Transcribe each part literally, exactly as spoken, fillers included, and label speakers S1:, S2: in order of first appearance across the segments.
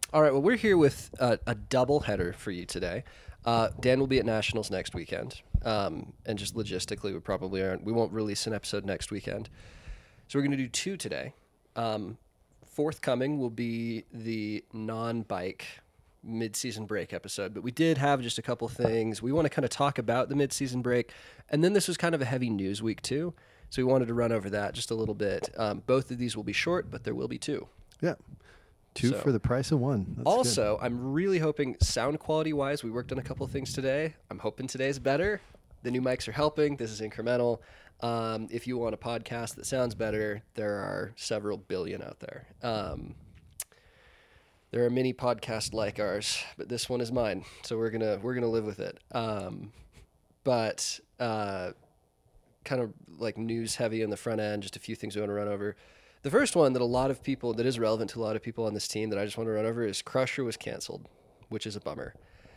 S1: All right, well, we're here with a, a double header for you today. Uh, Dan will be at Nationals next weekend, um, and just logistically, we probably aren't. We won't release an episode next weekend, so we're going to do two today. Um, forthcoming will be the non-bike mid-season break episode, but we did have just a couple things. We want to kind of talk about the mid-season break, and then this was kind of a heavy news week too, so we wanted to run over that just a little bit. Um, both of these will be short, but there will be two.
S2: Yeah. Two
S1: So-
S2: for the price of one. That's
S1: Also, I'm really hoping sound quality wise, we worked on a couple of things today. I'm hoping today's better. The new mics are helping. This is incremental. Um, if you want a podcast that sounds better, there are several billion out there. Um, there are many podcasts like ours, but this one is mine, so we're gonna we're gonna live with it. Um, but uh, kind of like news heavy in the front end. Just a few things we want to run over. The first one that a lot of people, that is relevant to a lot of people on this team that I just want to run over is Crusher was canceled, which is a bummer.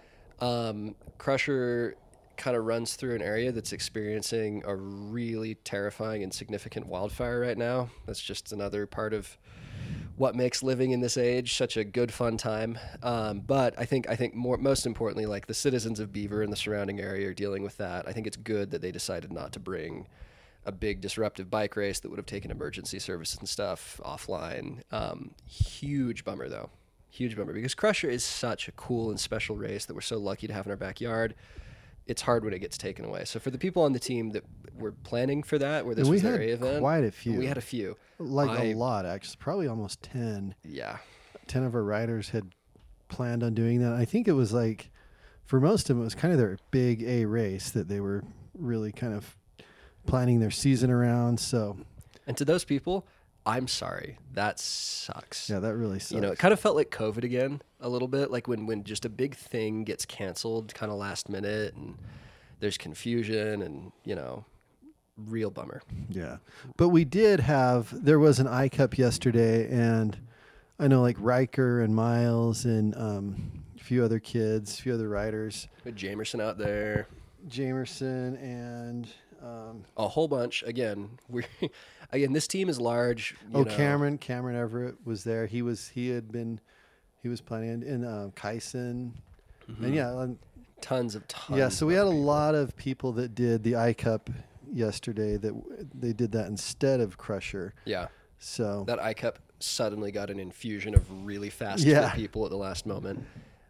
S1: Um, Crusher kind of runs through an area that's experiencing a really terrifying and significant wildfire right now. That's just another part of what makes living in this age such a good, fun time. Um, but I think, I think more, most importantly, like the citizens of Beaver and the surrounding area are dealing with that. I think it's good that they decided not to bring a big disruptive bike race that would have taken emergency services and stuff offline. Um, huge bummer though. Huge bummer because Crusher is such a cool and special race that we're so lucky to have in our backyard. It's hard when it gets taken away. So for the people on the team that were planning for that, where this
S2: And we
S1: was their
S2: had
S1: event,
S2: quite a few.
S1: we had a few.
S2: Like
S1: I-
S2: a lot, actually. Probably almost ten.
S1: Yeah.
S2: ten of our riders had planned on doing that. I think it was like, for most of them, it was kind of their big A race that they were really kind of planning their season around. So,
S1: And to those people, I'm sorry. That sucks.
S2: yeah, that really sucks.
S1: You know, it kind of felt like COVID again a little bit, like when, when just a big thing gets canceled kind of last minute and there's confusion and, you know, real bummer.
S2: Yeah. But we did have, there was an I Cup yesterday, and I know like Riker and Miles and um, a few other kids, a few other riders,
S1: With Jamerson out there,
S2: Jamerson and, um,
S1: a whole bunch. Again, we're again, this team is large. You
S2: oh,
S1: know.
S2: Cameron, Cameron Everett was there. He was, he had been, he was planning, and, and uh, Kyson.
S1: Mhm.
S2: And yeah, um,
S1: Tons of tons.
S2: yeah. So we
S1: of
S2: had a
S1: people.
S2: lot of people that did the I Cup yesterday that w- they did that instead of Crusher.
S1: Yeah.
S2: So
S1: That I Cup suddenly got an infusion of really fast
S2: Yeah.
S1: fit people at the last moment.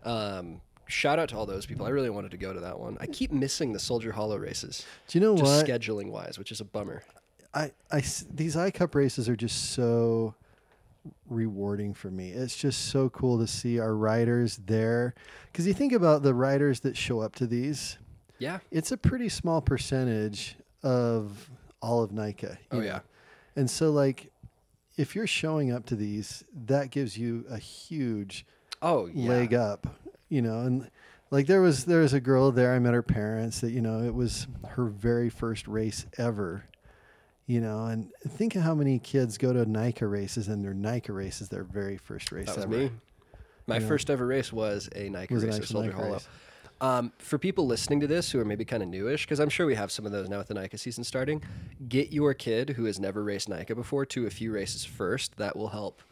S1: Um, shout out to all those people. I really wanted to go to that one. I keep missing the Soldier Hollow races,
S2: do you know
S1: just
S2: what?
S1: scheduling wise, which is a bummer.
S2: I, I s- these I Cup races are just so rewarding for me. It's just so cool to see our riders there. Because you think about the riders that show up to these,
S1: Yeah.
S2: it's a pretty small percentage of all of NICA. you
S1: Oh,
S2: know?
S1: yeah.
S2: And so, like, if you're showing up to these, that gives you a huge
S1: Oh, yeah.
S2: leg up, you know. And like there was there was a girl there. I met her parents. That you know it was her very first race ever, you know. And think of how many kids go to NICA races, and their NICA race is their very first race
S1: That was
S2: ever.
S1: me. My
S2: Yeah.
S1: first ever race was a Nike
S2: Was an
S1: race at
S2: actual
S1: Soldier
S2: NICA
S1: Hollow.
S2: race.
S1: Um, for people listening to this who are maybe kind of newish, because I'm sure we have some of those now with the NICA season starting, get your kid who has never raced NICA before to a few races first. That will help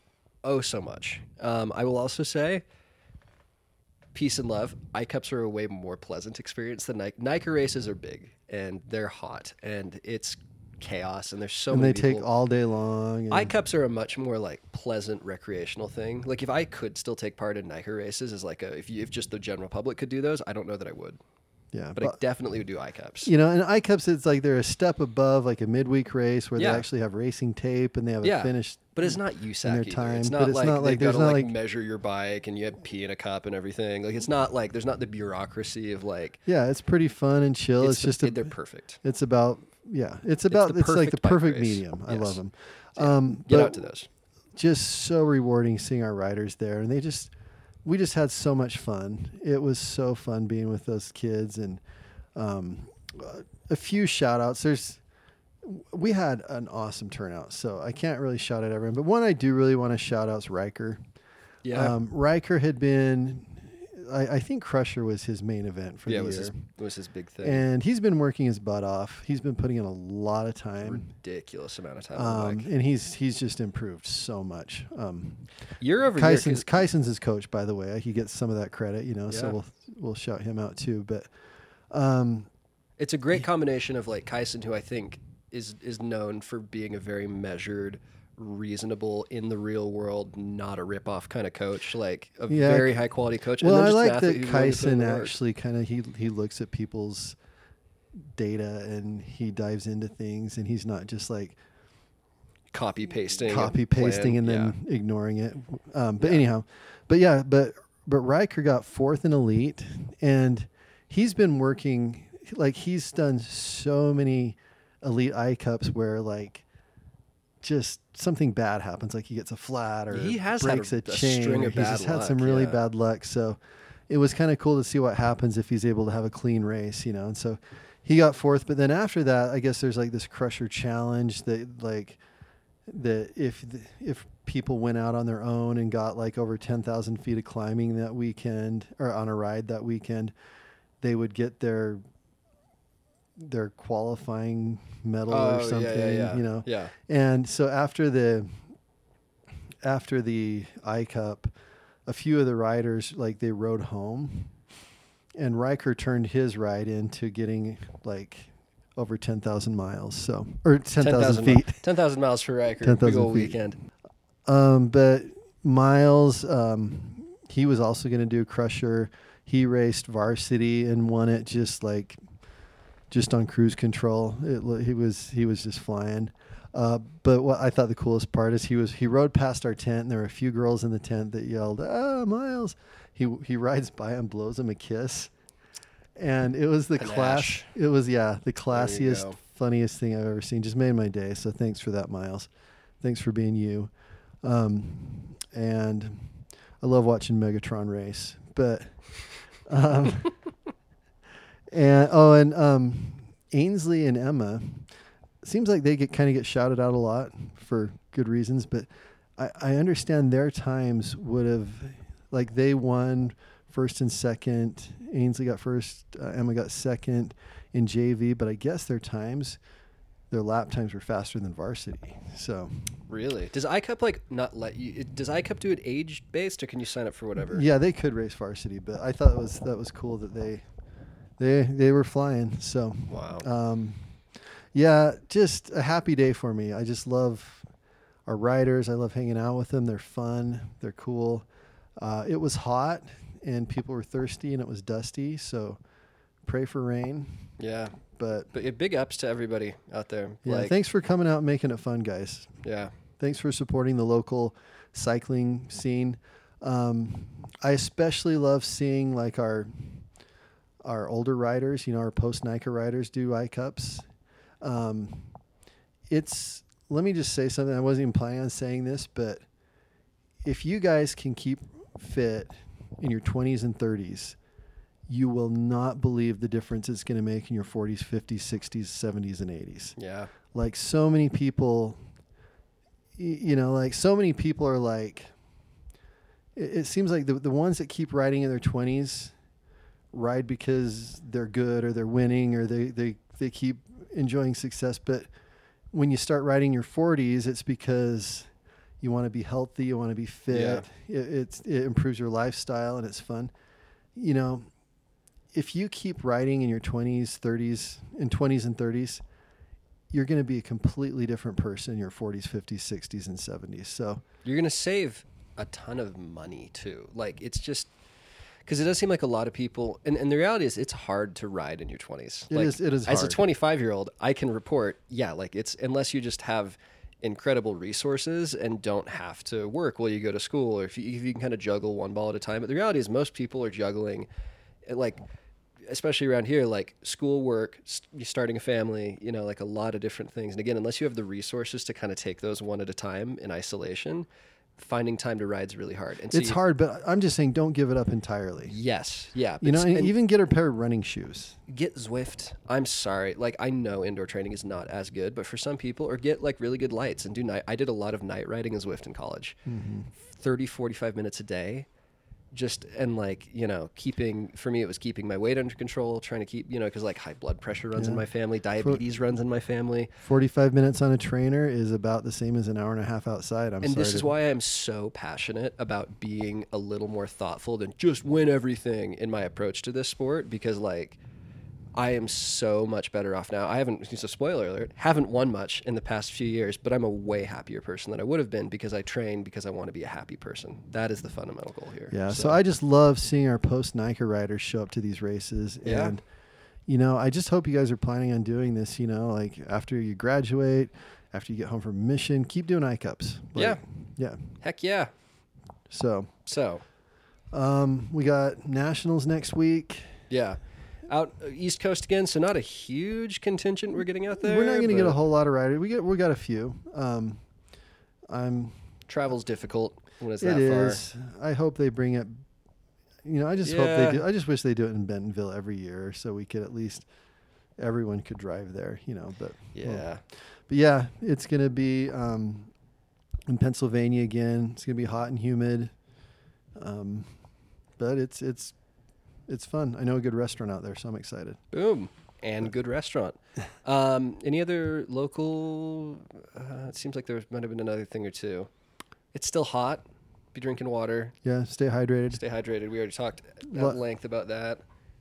S1: oh so much. Um, I will also say, peace and love, I Cups are a way more pleasant experience than NICA. NICA races are big, and they're hot, and it's chaos, and there's so
S2: And
S1: many
S2: they take
S1: people.
S2: all day long. And
S1: I Cups are a much more like pleasant recreational thing. Like if I could still take part in NICA races as like a if you, if just the general public could do those, I don't know that I would,
S2: yeah,
S1: but I definitely would do I Cups.
S2: you know, and I Cups, it's like they're a step above like a midweek race where
S1: Yeah.
S2: they actually have racing tape and they have
S1: Yeah.
S2: a finish.
S1: But it's not U S A C
S2: their
S1: either.
S2: time,
S1: It's
S2: but
S1: not
S2: it's
S1: like
S2: not like-
S1: they've got
S2: there's
S1: to
S2: not
S1: like
S2: like-
S1: measure your bike and you have pee in a cup and everything. Like it's not like there's not the bureaucracy of like
S2: Yeah, it's pretty fun and chill. It's,
S1: it's, the-
S2: just a,
S1: they're perfect.
S2: it's about yeah, it's about
S1: the
S2: it's, like the
S1: perfect bike
S2: perfect
S1: race.
S2: medium. I
S1: Yes.
S2: love them.
S1: Yeah.
S2: Um,
S1: Get
S2: but
S1: out to those.
S2: just so rewarding seeing our riders there, and they just we just had so much fun. It was so fun being with those kids, and um, a few shout outs. There's we had an awesome turnout, so I can't really shout out everyone, but one I do really want to shout out is Riker.
S1: Yeah.
S2: Um, Riker had been I, I think Crusher was his main event for
S1: yeah,
S2: the
S1: it was
S2: year.
S1: his, it was his big thing.
S2: And he's been working his butt off. He's been putting in a lot of time.
S1: Ridiculous amount of time. on the
S2: Um,
S1: bike.
S2: and he's he's just improved so much. Um,
S1: Year over
S2: Kyson's,
S1: year.
S2: Kyson's his coach, by the way. He gets some of that credit, you know. So
S1: Yeah.
S2: we'll we'll shout him out too. But um,
S1: It's a great combination of like Kyson, who I think is is known for being a very measured, reasonable, in the real world, not a rip-off kind of coach, like a
S2: Yeah.
S1: very high quality coach.
S2: well,
S1: and
S2: I
S1: then just an
S2: like that
S1: athlete who's willing to put in
S2: Kyson
S1: the work.
S2: actually kind of he he looks at people's data and he dives into things, and he's not just like
S1: copy pasting,
S2: copy pasting and then
S1: yeah.
S2: ignoring it. Um, but
S1: Yeah.
S2: anyhow, but yeah, but but Riker got fourth in elite, and he's been working like he's done so many elite I cups where like just something bad happens, like he gets a flat or
S1: He has had
S2: breaks
S1: a-
S2: a,
S1: a
S2: chain.
S1: string
S2: or
S1: of
S2: he's
S1: bad
S2: just had
S1: luck,
S2: some really
S1: yeah.
S2: bad luck. So it was kind of cool to see what happens if he's able to have a clean race, you know. And so he got fourth, but then after that, I guess there's like this Crusher challenge that like that if if people went out on their own and got like over ten thousand feet of climbing that weekend or on a ride that weekend, they would get their their qualifying medal
S1: Oh,
S2: or
S1: yeah,
S2: something,
S1: yeah, yeah.
S2: you know.
S1: Yeah.
S2: And so after the after the I Cup, a few of the riders like they rode home, and Riker turned his ride into getting like over ten thousand miles, so or ten thousand feet.
S1: ten thousand miles for Riker.
S2: ten
S1: Big
S2: thousand
S1: old
S2: feet.
S1: weekend.
S2: Um, but Miles, um, he was also going to do Crusher. He raced varsity and won it just like just on cruise control. It, lo- he was he was just flying. Uh, but what I thought the coolest part is he was he rode past our tent, and there were a few girls in the tent that yelled, "Ah, Miles!" He he rides by and blows him a kiss, and it was the
S1: Panache.
S2: class. It was yeah the classiest,
S1: go.
S2: funniest thing I've ever seen. Just made my day. So thanks for that, Miles. Thanks for being you. Um, and I love watching Megatron race, but um, and oh, and um, Ainsley and Emma seems like they get kind of get shouted out a lot for good reasons, but I, I understand their times would have like they won first and second. Ainsley got first, uh, Emma got second in J V, but I guess their times, their lap times were faster than varsity. So
S1: Really? Does I Cup like not let you? It, does I Cup do it age based, or can you sign up for whatever?
S2: yeah, they could race varsity, but I thought it was that was cool that they they they were flying. So
S1: Wow.
S2: um, yeah, just a happy day for me. I just love our riders. I love hanging out with them. They're fun. They're cool. Uh, it was hot and people were thirsty and it was dusty. So pray for rain.
S1: Yeah.
S2: But
S1: But yeah, big ups to everybody out there.
S2: yeah,
S1: like,
S2: thanks for coming out and making it fun, guys.
S1: Yeah.
S2: Thanks for supporting the local cycling scene. Um, I especially love seeing like our our older riders, you know, our post NICA riders do I Cups. Um, it's let me just say something. I wasn't even planning on saying this, but if you guys can keep fit in your twenties and thirties, you will not believe the difference it's going to make in your forties, fifties, sixties, seventies, and eighties.
S1: Yeah.
S2: Like so many people, y- you know, like so many people are like, it, it seems like the, the ones that keep riding in their twenties ride because they're good or they're winning or they, they, they keep enjoying success. But when you start riding your forties, it's because you want to be healthy, you want to be fit. It, it's, it improves your lifestyle and it's fun. You know, if you keep riding in your twenties, thirties, and twenties and thirties, you're going to be a completely different person in your forties, fifties, sixties, and seventies. So
S1: You're going to save a ton of money too. Like it's just because it does seem like a lot of people, and, and the reality is it's hard to ride in your twenties.
S2: It
S1: like,
S2: is- it is
S1: As
S2: hard.
S1: a twenty-five year old, I can report, yeah, like it's, unless you just have incredible resources and don't have to work while you go to school, or if you, if you can kind of juggle one ball at a time. But the reality is most people are juggling uh, like, especially around here, like school, work, st- starting a family, you know, like a lot of different things. And again, unless you have the resources to kind of take those one at a time in isolation, finding time to ride is really hard. And so
S2: it's
S1: you-
S2: hard, but I'm just saying don't give it up entirely.
S1: Yes. Yeah.
S2: You know,
S1: but-
S2: and
S1: and
S2: even get a pair of running shoes.
S1: get Zwift. I'm sorry. Like, I know indoor training is not as good, but for some people, or get like really good lights and do night. I did a lot of night riding in Zwift in college.
S2: Mm-hmm.
S1: thirty, forty-five minutes a day. just, and like, you know, keeping, for me, it was keeping my weight under control, trying to keep, you know, because like high blood pressure runs
S2: Yeah.
S1: in my family, diabetes runs in my family.
S2: forty-five minutes on a trainer is about the same as an hour and a half outside. I'm
S1: And
S2: sorry
S1: this is
S2: to-
S1: why I'm so passionate about being a little more thoughtful than just win everything in my approach to this sport, because like I am so much better off now. I haven't, it's a spoiler alert, haven't won much in the past few years, but I'm a way happier person than I would have been because I train because I want to be a happy person. That is the fundamental goal here.
S2: Yeah, so, I just love seeing our post-NICA riders show up to these races.
S1: Yeah.
S2: And, you know, I just hope you guys are planning on doing this, you know, like after you graduate, after you get home from mission, keep doing I CUPs. Like,
S1: Yeah.
S2: Yeah.
S1: Heck yeah.
S2: So,
S1: So,
S2: um, we got nationals next week.
S1: yeah. Out uh, East Coast again, so not a huge contingent we're getting out there.
S2: We're not going to get
S1: but
S2: a whole lot of riders. We get we got a few. Um, I'm
S1: Travel's difficult when it's
S2: It
S1: that far.
S2: is. I hope they bring it. You know, I just hope
S1: Yeah.
S2: they do. I just wish they do it in Bentonville every year, so we could at least everyone could drive there. You know, but
S1: Yeah.
S2: well, but yeah, it's gonna be um, in Pennsylvania again. It's gonna be hot and humid, um, but it's it's it's fun. I know a good restaurant out there, so I'm excited.
S1: Boom. And good restaurant. Um, any other local? Uh, it seems like there might have been another thing or two. It's still hot. Be drinking water.
S2: Yeah, stay hydrated.
S1: Stay hydrated. We already talked at
S2: What-
S1: length about that.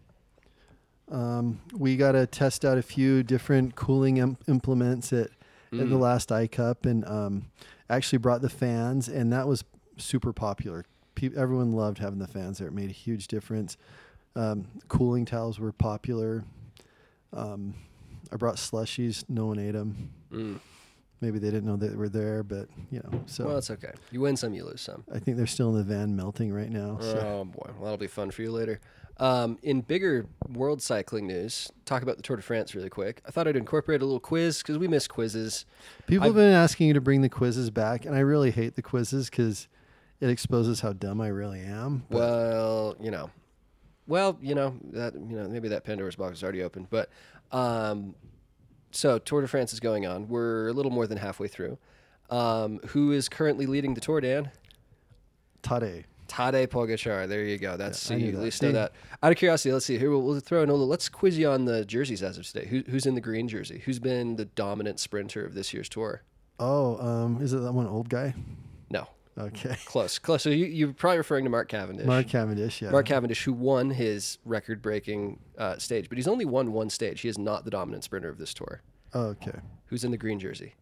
S2: Um, we got to test out a few different cooling im- implements at, at the
S1: Mm.
S2: last I CUP, and um, actually brought the fans, and that was super popular. Pe- everyone loved having the fans there. It made a huge difference. Um, cooling towels were popular. Um, I brought slushies. No one ate them.
S1: Mm.
S2: Maybe they didn't know they were there, but you know. So
S1: Well, it's okay. You win some, you lose some.
S2: I think they're still in the van melting right now. So.
S1: Oh boy, well, that'll be fun for you later. Um, in bigger world cycling news, talk about the Tour de France really quick. I thought I'd incorporate a little quiz because we miss quizzes.
S2: People
S1: I've-
S2: have been asking you to bring the quizzes back, and I really hate the quizzes because it exposes how dumb I really am. But
S1: Well, you know, well, you know that you know maybe that Pandora's box is already opened, but um, so Tour de France is going on. We're a little more than halfway through. Um, who is currently leading the Tour, Dan?
S2: Tade.
S1: Tadej Pogacar. There you go. That's
S2: Yeah,
S1: so
S2: I knew
S1: you
S2: that.
S1: at least know
S2: See?
S1: that. Out of curiosity, let's see. Here we'll, we'll throw in a little. Let's quiz you on the jerseys as of today. Who, who's in the green jersey? Who's been the dominant sprinter of this year's Tour?
S2: Oh, um, is it that one old guy?
S1: No,
S2: Okay.
S1: close, close. So you, you're probably referring to Mark Cavendish.
S2: Mark Cavendish, yeah.
S1: Mark Cavendish, who won his record-breaking uh, stage, but he's only won one stage. He is not the dominant sprinter of this Tour.
S2: Oh, okay.
S1: Who's in the green jersey?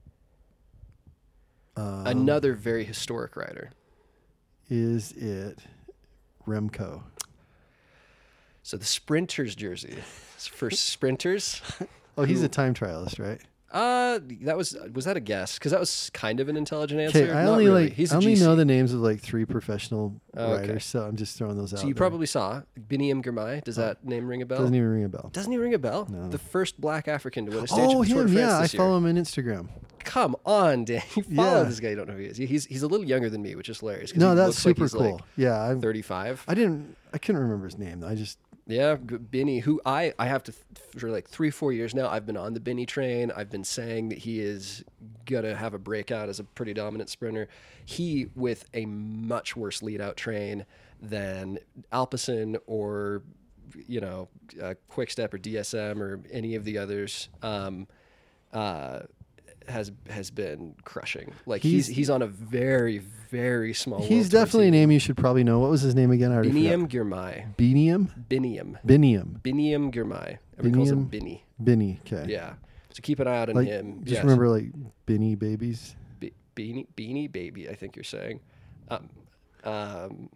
S2: Um,
S1: Another very historic rider.
S2: Is it Remco?
S1: So the sprinter's jersey is for sprinters.
S2: Oh, he's
S1: Who-
S2: a time trialist, right?
S1: Uh, that was was that a guess? Because that was kind of an intelligent answer.
S2: Okay, I
S1: Not
S2: only
S1: really.
S2: like
S1: He's
S2: I
S1: a
S2: only
S1: G C.
S2: know the names of like three professional
S1: Oh, okay.
S2: riders, so I'm just throwing those out.
S1: So you
S2: there.
S1: probably saw Biniam Girmay. Does
S2: Oh.
S1: that name ring a bell?
S2: Doesn't even ring a bell.
S1: Doesn't he ring a bell?
S2: No.
S1: The first black African to win a stage
S2: Oh,
S1: of the Tour
S2: him,
S1: de France
S2: yeah. I
S1: this year.
S2: follow him on Instagram.
S1: Come on, Dan. You follow
S2: Yeah.
S1: this guy. You don't know who he is. He's he's a little younger than me, which is hilarious. 'cause
S2: No,
S1: he
S2: that's
S1: looks like
S2: super
S1: he's,
S2: cool.
S1: like,
S2: yeah, I'm,
S1: thirty-five.
S2: I didn't. I couldn't remember his name. I just.
S1: Yeah, G- Binny, who I, I have to, for like three, four years now, I've been on the Binny train. I've been saying that he is going to have a breakout as a pretty dominant sprinter. He, with a much worse lead out train than Alpecin or, you know, uh, Quick Step or D S M or any of the others, um, uh, has has been crushing. Like he's
S2: He's-
S1: he's on a very, very small
S2: He's
S1: World Tour
S2: definitely a
S1: team.
S2: name you should probably know. What was his name again? I already
S1: Biniam
S2: forgot.
S1: Girmay.
S2: Biniam.
S1: Biniam.
S2: Biniam.
S1: Biniam Girmay. Everyone calls him
S2: Biniam?
S1: Binny.
S2: Binny. Okay.
S1: Yeah. So keep an eye out on
S2: Like,
S1: him.
S2: just
S1: Yes.
S2: remember, like Binny babies.
S1: Be- Beanie, Beanie Baby, I think you're saying. Um, um,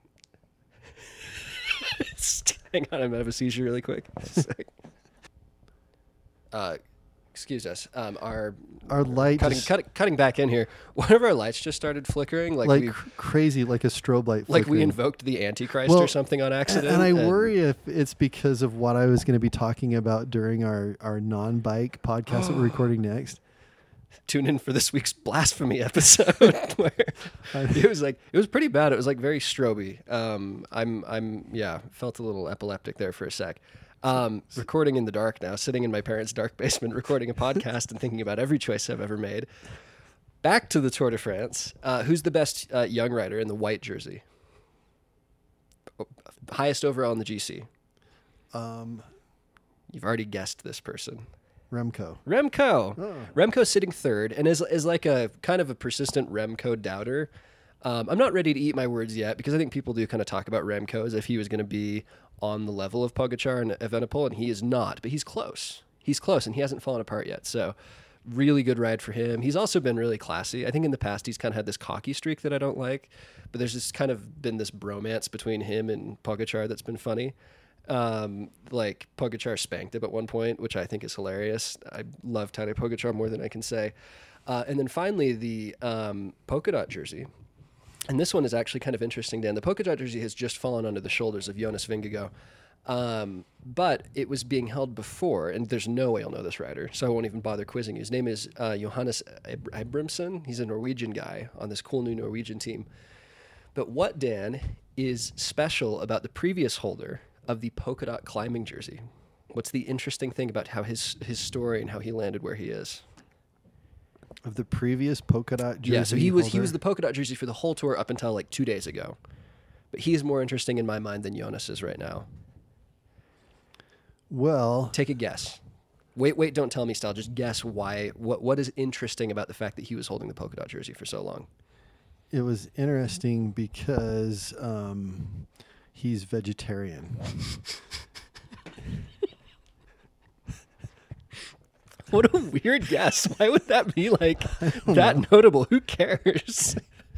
S1: hang on, I'm gonna have a seizure really quick. Just a sec. uh, excuse us. Um, our
S2: Our light
S1: cutting,
S2: just,
S1: cutting, cutting back in here. One of our lights just started flickering, like,
S2: like
S1: we,
S2: cr- crazy, like a strobe light.
S1: like we
S2: flickering.
S1: invoked the Antichrist
S2: Well,
S1: or something on
S2: And,
S1: accident.
S2: and I worry if it's because of what I was going to be talking about during our, our non-bike podcast that we're recording next.
S1: Tune in for this week's blasphemy episode where it was like it was pretty bad. It was like very stroby. Um, I'm I'm yeah felt a little epileptic there for a sec. Um, recording in the dark now, sitting in my parents' dark basement, recording a podcast and thinking about every choice I've ever made. Back to the Tour de France. Uh, who's the best uh, young rider in the white jersey? highest overall in the G C.
S2: Um,
S1: You've already guessed this person.
S2: Remco.
S1: Remco.
S2: Oh.
S1: Remco's sitting third and is is like a kind of a persistent Remco doubter. Um, I'm not ready to eat my words yet because I think people do kind of talk about Remco as if he was going to be on the level of Pogačar and Evenepoel, and he is not, but he's close. He's close, and he hasn't fallen apart yet. So really good ride for him. He's also been really classy. I think in the past he's kind of had this cocky streak that I don't like, but there's just kind of been this bromance between him and Pogačar that's been funny. Um, like Pogačar spanked him at one point, which I think is hilarious. I love Tadej Pogačar more than I can say. Uh, and then finally the um, polka dot jersey. And this one is actually kind of interesting, Dan. The polka dot jersey has just fallen onto the shoulders of Jonas Vingegaard. Um, but it was being held before, and there's no way I'll know this rider, so I won't even bother quizzing you. His name is uh, Johannes Abramson. He's a Norwegian guy on this cool new Norwegian team. But what, Dan, is special about the previous holder of the polka dot climbing jersey? What's the interesting thing about how his his story and how he landed where he is?
S2: Of the previous polka dot jersey.
S1: Yeah, so he was
S2: holder?
S1: he was the polka dot jersey for the whole tour up until like two days ago. But he's more interesting in my mind than Jonas is right now.
S2: Well,
S1: Take a guess. Wait, wait, don't tell me, Style. Just guess why. What what is interesting about the fact that he was holding the polka dot jersey for so long?
S2: it was interesting because um, he's vegetarian.
S1: What a weird guess. Why would that be like that know. notable? Who cares?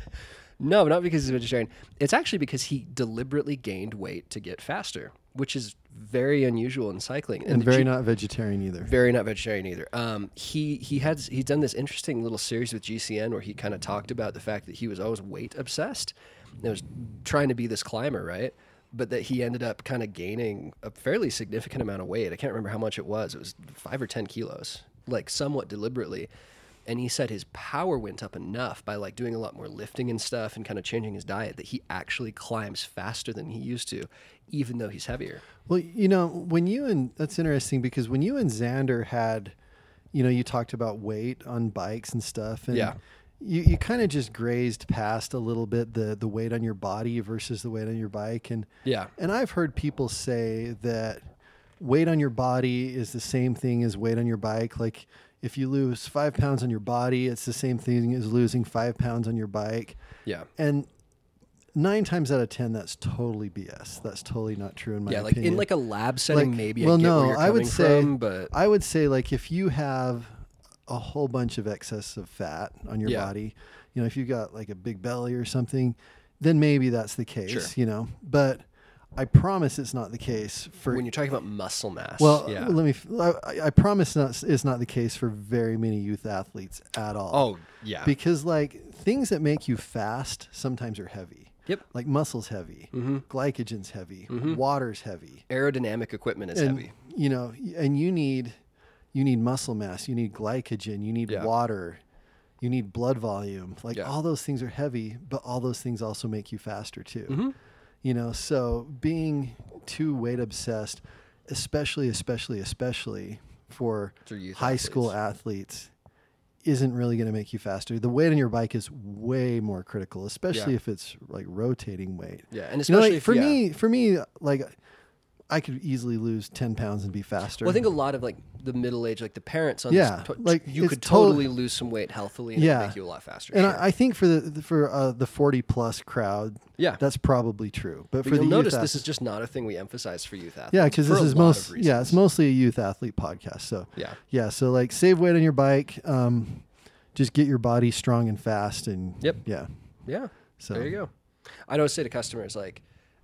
S1: No, not because he's a vegetarian. It's actually because he deliberately gained weight to get faster, which is very unusual in cycling.
S2: And, and
S1: the
S2: very
S1: G-
S2: not vegetarian either.
S1: Very not vegetarian either. Um, he he had he's done this interesting little series with G C N where he kind of talked about the fact that he was always weight obsessed. And was trying to be this climber, right? But that he ended up kind of gaining a fairly significant amount of weight. I can't remember how much it was. It was five or ten kilos, like somewhat deliberately. And he said his power went up enough by like doing a lot more lifting and stuff and kind of changing his diet that he actually climbs faster than he used to, even though he's heavier.
S2: Well, you know, when you and that's interesting because when you and Xander had, you know, you talked about weight on bikes and stuff. And
S1: Yeah.
S2: You, you kind of just grazed past a little bit the, the weight on your body versus the weight on your bike. And
S1: Yeah.
S2: And I've heard people say that weight on your body is the same thing as weight on your bike. Like if you lose five pounds on your body, it's the same thing as losing five pounds on your bike.
S1: Yeah.
S2: And nine times out of ten, that's totally B S. That's totally not true in my
S1: yeah, like
S2: opinion.
S1: in like a lab setting,
S2: Like,
S1: maybe
S2: well,
S1: I get
S2: no,
S1: where you're
S2: I would
S1: coming
S2: say-
S1: from, but
S2: I would say like if you have a whole bunch of excess of fat on your
S1: Yeah.
S2: body, you know, if you got like a big belly or something, then maybe that's the case,
S1: Sure.
S2: you know, but I promise it's not the case for,
S1: when you're talking about muscle mass,
S2: well,
S1: yeah.
S2: let me, I, I promise not, it's not the case for very many youth athletes at all.
S1: Oh, yeah.
S2: Because like things that make you fast sometimes are heavy.
S1: Yep.
S2: Like muscle's heavy,
S1: Mhm.
S2: glycogen's heavy,
S1: Mhm.
S2: water's heavy.
S1: Aerodynamic equipment is
S2: and,
S1: heavy.
S2: You know, and you need you need muscle mass, you need glycogen, you need
S1: Yeah.
S2: water, you need blood volume. Like
S1: Yeah.
S2: all those things are heavy, but all those things also make you faster too.
S1: Mhm.
S2: You know, so being too weight obsessed, especially, especially, especially for
S1: For youth
S2: high school athletes, isn't really going to make you faster. The weight on your bike is way more critical, especially
S1: Yeah.
S2: if it's like rotating weight.
S1: Yeah, and
S2: You know,
S1: especially
S2: like,
S1: if,
S2: for
S1: yeah.
S2: me, for me, like I could easily lose ten pounds and be faster.
S1: Well, I think a lot of like the middle age, like the parents on
S2: Yeah,
S1: this,
S2: like,
S1: you
S2: it's
S1: could
S2: tot-
S1: totally lose some weight healthily and it'll
S2: Yeah.
S1: make you a lot faster.
S2: and
S1: sure.
S2: I, I think for the for uh, the forty plus crowd,
S1: yeah,
S2: that's probably true. But,
S1: but
S2: for
S1: you'll
S2: the
S1: notice
S2: youth
S1: this
S2: ath-
S1: is just not a thing we emphasize for youth athletes.
S2: yeah, because
S1: for
S2: this
S1: a
S2: is
S1: lot
S2: most
S1: of
S2: yeah, it's
S1: reasons.
S2: mostly a youth athlete podcast. So
S1: yeah,
S2: yeah, so like save weight on your bike, um, just get your body strong and fast, and
S1: Yep.
S2: yeah.
S1: yeah.
S2: So
S1: There you go. I always say to customers like,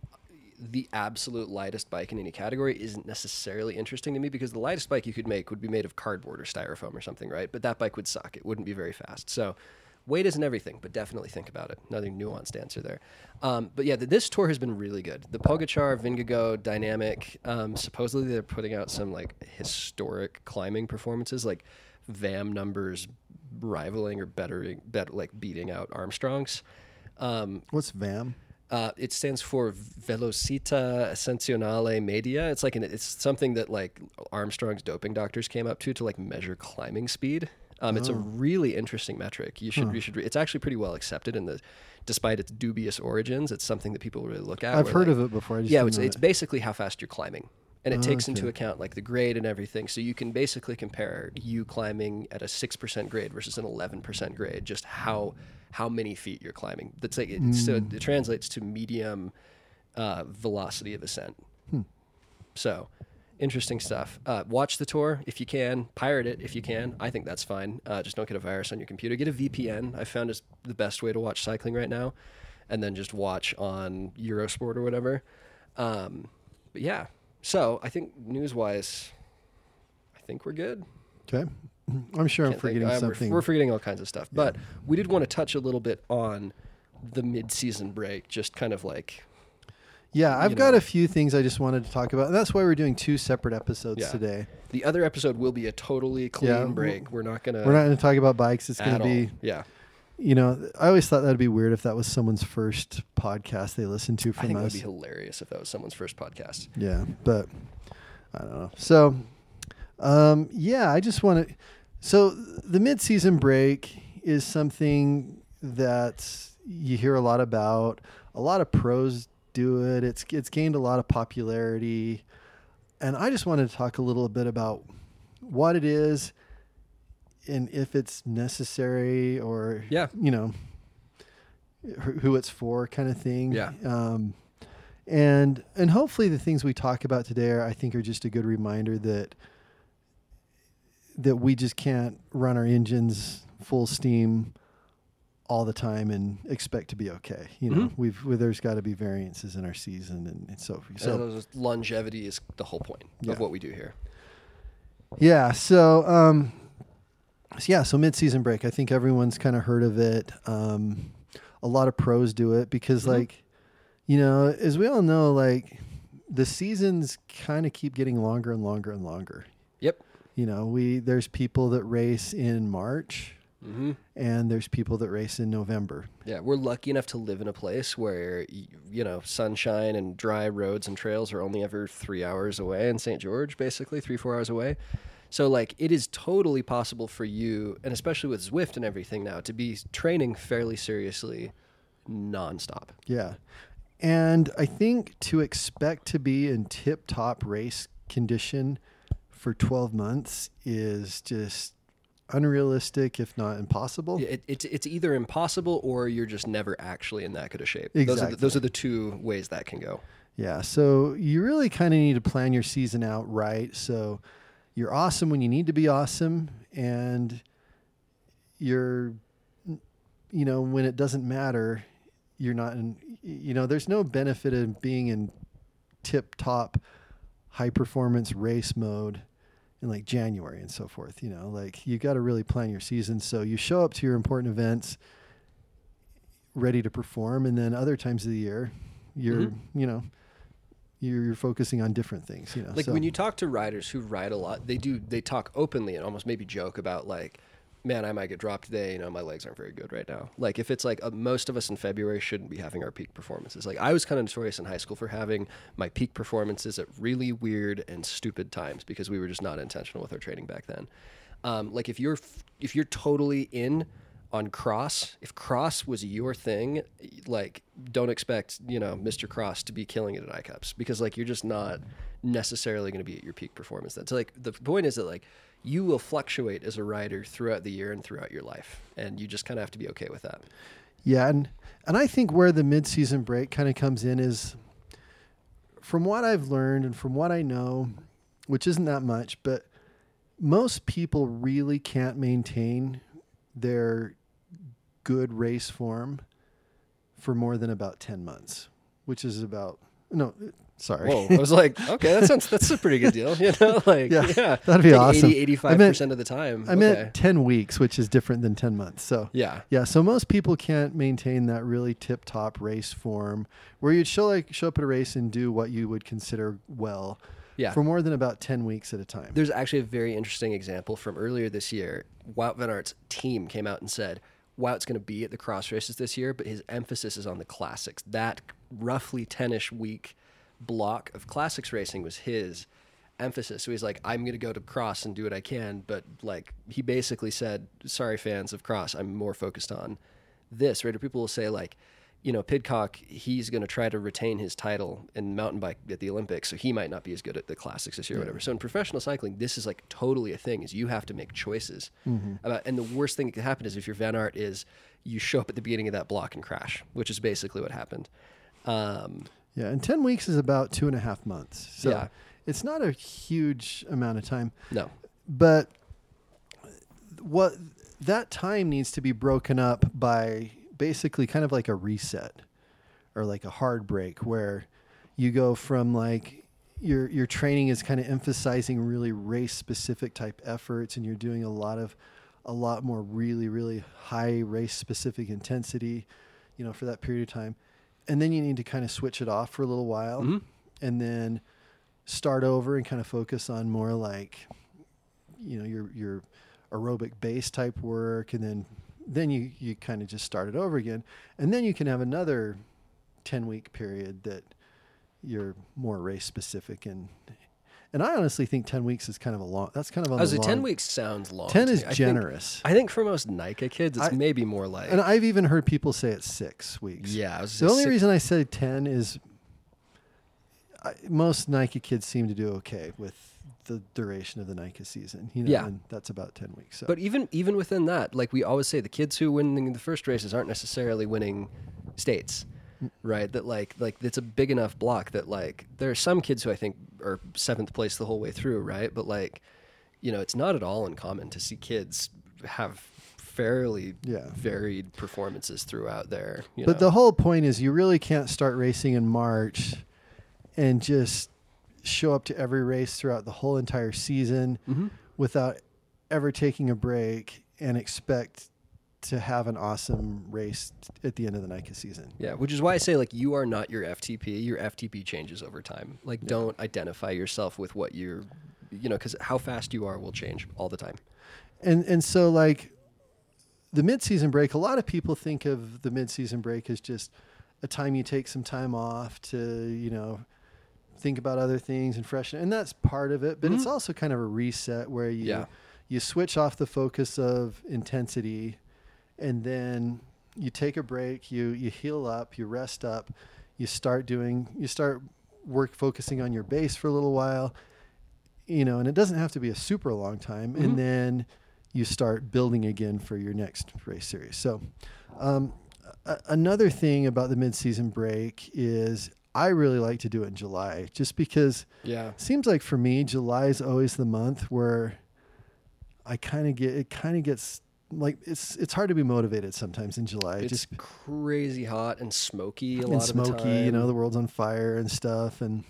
S1: the absolute lightest bike in any category isn't necessarily interesting to me because the lightest bike you could make would be made of cardboard or styrofoam or something, right? But that bike would suck. It wouldn't be very fast. So weight isn't everything, but definitely think about it. Another nuanced answer there. Um, but yeah, th- this tour has been really good. The Pogačar, Vingegaard dynamic. Um, supposedly they're putting out some like historic climbing performances, like V A M numbers rivaling or bettering, bet, like beating out Armstrong's. Um,
S2: what's V A M?
S1: Uh, it stands for Velocità Ascensionale Media. It's like an, it's something that like Armstrong's doping doctors came up to to like measure climbing speed. Um, it's a
S2: Oh.
S1: really interesting metric. You should
S2: Huh.
S1: you should. Re- it's actually pretty well accepted in the, despite its dubious origins. It's something that people really look at.
S2: I've
S1: where,
S2: heard
S1: like,
S2: of it before. I just
S1: yeah,
S2: didn't
S1: it's
S2: know
S1: it's
S2: it.
S1: basically how fast you're climbing, and it
S2: Oh,
S1: takes into
S2: okay.
S1: account like the grade and everything. So you can basically compare you climbing at a six percent grade versus an eleven percent grade, just how how many feet you're climbing. That's like it, so
S2: Mm.
S1: it translates to medium uh, velocity of ascent.
S2: Hmm.
S1: So. Interesting stuff. Uh, watch the tour if you can. Pirate it if you can. I think that's fine. Uh, just don't get a virus on your computer. Get a V P N. I found is the best way to watch cycling right now, and then just watch on Eurosport or whatever. Um, but yeah. So I think news-wise, I think we're good.
S2: Okay. I'm sure I'm
S1: Can't think-
S2: forgetting
S1: uh, we're-
S2: something.
S1: We're forgetting all kinds of stuff. But we did want to touch a little bit on the mid-season break, just kind of like.
S2: Yeah, I've
S1: you
S2: got
S1: know.
S2: a few things I just wanted to talk about. And that's why we're doing two separate episodes
S1: Yeah.
S2: today.
S1: The other episode will be a totally clean
S2: Yeah,
S1: break. We're not gonna.
S2: We're not going to talk about bikes. It's going
S1: at
S2: to be,
S1: all. Yeah.
S2: you know, I always thought that'd be weird if that was someone's first podcast they listened to
S1: I
S2: from
S1: think it would
S2: us.
S1: be hilarious if that was someone's first podcast.
S2: Yeah, but I don't know. So, um, yeah, I just want to. So the mid-season break is something that you hear a lot about. A lot of pros do it. It's it's gained a lot of popularity, and I just wanted to talk a little bit about what it is and if it's necessary or
S1: Yeah.
S2: you know who who it's for, kind of thing.
S1: Yeah.
S2: Um, and and hopefully the things we talk about today are, I think, are just a good reminder that that we just can't run our engines full steam all the time and expect to be okay. You know,
S1: Mhm.
S2: we've we, there's got to be variances in our season and, and so forth. So
S1: So longevity is the whole point
S2: Yeah.
S1: of what we do here.
S2: yeah, so um, so yeah, so mid-season break. I think everyone's kind of heard of it. Um, a lot of pros do it because,
S1: Mhm.
S2: like, you know, as we all know, like the seasons kind of keep getting longer and longer and longer.
S1: Yep.
S2: You know, we there's people that race in March
S1: Mm-hmm.
S2: and there's people that race in November.
S1: Yeah, we're lucky enough to live in a place where y- you know sunshine and dry roads and trails are only ever three hours away in Saint George, basically three four hours away. So like it is totally possible for you, and especially with Zwift and everything now, to be training fairly seriously, nonstop.
S2: Yeah. And I think to expect to be in tip-top race condition for twelve months is just unrealistic, if not impossible.
S1: It, it's it's either impossible or you're just never actually in that good a shape. Those are
S2: Exactly.
S1: the, those are the two ways that can go.
S2: Yeah, so you really kind of need to plan your season out right. So you're awesome when you need to be awesome, and you're, you know, when it doesn't matter, you're not in, you know, there's no benefit in being in tip top high performance race mode in like January and so forth. You know, like you got to really plan your season. So you show up to your important events ready to perform, and then other times of the year, you're,
S1: Mhm.
S2: you know, you're, you're focusing on different things, you know.
S1: Like
S2: so,
S1: when you talk to riders who ride a lot, they do they talk openly and almost maybe joke about like, man, I might get dropped today. You know, my legs aren't very good right now. Like if it's like uh, most of us in February shouldn't be having our peak performances. Like I was kind of notorious in high school for having my peak performances at really weird and stupid times because we were just not intentional with our training back then. Um, like if you're f- if you're totally in on cross, if cross was your thing, like don't expect, you know, Mister Cross to be killing it at I Cups because like you're just not necessarily going to be at your peak performance then. So like the point is that like you will fluctuate as a rider throughout the year and throughout your life, and you just kind of have to be okay with that.
S2: yeah, and and I think where the mid-season break kind of comes in is, from what I've learned and from what I know, which isn't that much, but most people really can't maintain their good race form for more than about ten months, which is about, no, sorry.
S1: Whoa, I was like, okay, that sounds that's a pretty good deal, you know, like
S2: Yeah,
S1: yeah,
S2: that'd be
S1: like
S2: awesome.
S1: eighty, eighty-five percent of the time.
S2: I
S1: okay.
S2: meant ten weeks, which is different than ten months. So
S1: yeah,
S2: yeah, so most people can't maintain that really tip-top race form where you'd show like show up at a race and do what you would consider well
S1: yeah.
S2: for more than about ten weeks at a time.
S1: There's actually a very interesting example from earlier this year. Wout van Aert's team came out and said, Wout's going to be at the cross races this year, but his emphasis is on the classics. That roughly ten-ish week block of classics racing was his. emphasis. So he's like, I'm going to go to Cross and do what I can. But like, he basically said, sorry, fans of Cross, I'm more focused on this, right? Or people will say like, you know, Pidcock, he's going to try to retain his title in mountain bike at the Olympics, so he might not be as good at the classics this year
S2: Yeah.
S1: or whatever. So in professional cycling, this is like totally a thing, is you have to make choices. Mm-hmm. about, and the worst thing that could happen is if your Van Aert is you show up at the beginning of that block and crash, which is basically what happened. Um,
S2: Yeah, and ten weeks is about two and a half months. So
S1: Yeah.
S2: it's not a huge amount of time.
S1: no.
S2: But what that time needs to be broken up by basically kind of like a reset or like a hard break, where you go from like your your training is kind of emphasizing really race specific type efforts, and you're doing a lot of a lot more really really high race specific intensity, you know, for that period of time. And then you need to kind of switch it off for a little while,
S1: Mm-hmm.
S2: and then start over and kind of focus on more like, you know, your your aerobic base type work, and then then you you kind of just start it over again, and then you can have another ten week period that you're more race specific. and and I honestly think ten weeks is kind of a long. That's kind of on
S1: I was
S2: the
S1: like,
S2: long,
S1: ten weeks sounds long.
S2: ten
S1: to
S2: is
S1: me. I think-
S2: generous,
S1: I think for most NICA kids, it's
S2: I-
S1: maybe more like,
S2: and I've even heard people say it's six weeks.
S1: yeah. I was
S2: The
S1: gonna
S2: only
S1: say
S2: reason I said ten is I, most NICA kids seem to do okay with the duration of the NICA season. You know,
S1: Yeah.
S2: and that's about ten weeks. So.
S1: But even even within that, like we always say, the kids who win in the first races aren't necessarily winning states, right? That like like it's a big enough block that like there are some kids who I think are seventh place the whole way through, right? But like, you know, it's not at all uncommon to see kids have fairly
S2: Yeah.
S1: varied performances throughout there. You
S2: But
S1: know?
S2: the whole point is you really can't start racing in March and just show up to every race throughout the whole entire season
S1: Mhm.
S2: without ever taking a break and expect to have an awesome race at the end of the NICA season.
S1: Yeah, which is why I say like you are not your F T P. Your F T P changes over time. Like don't identify yourself with what you're, you know, because how fast you are will change all the time.
S2: And and so like the mid-season break, a lot of people think of the mid-season break as just a time you take some time off to, you know, think about other things and freshen. And that's part of it, but it's
S1: Mhm.
S2: also kind of a reset where you
S1: Yeah.
S2: you switch off the focus of intensity, and then you take a break, you you heal up, you rest up, you start doing you start work focusing on your base for a little while, you know, and it doesn't have to be a super long time,
S1: Mhm.
S2: and then you start building again for your next race series. So um, a- another thing about the mid-season break is I really like to do it in July, just because
S1: Yeah.
S2: it seems like for me, July is always the month where I kind of get, it kind of gets like, it's, it's hard to be motivated sometimes in July.
S1: It's
S2: just
S1: crazy hot and smoky a
S2: and
S1: lot of the
S2: smoky,
S1: time.
S2: you know, the world's on fire and stuff. And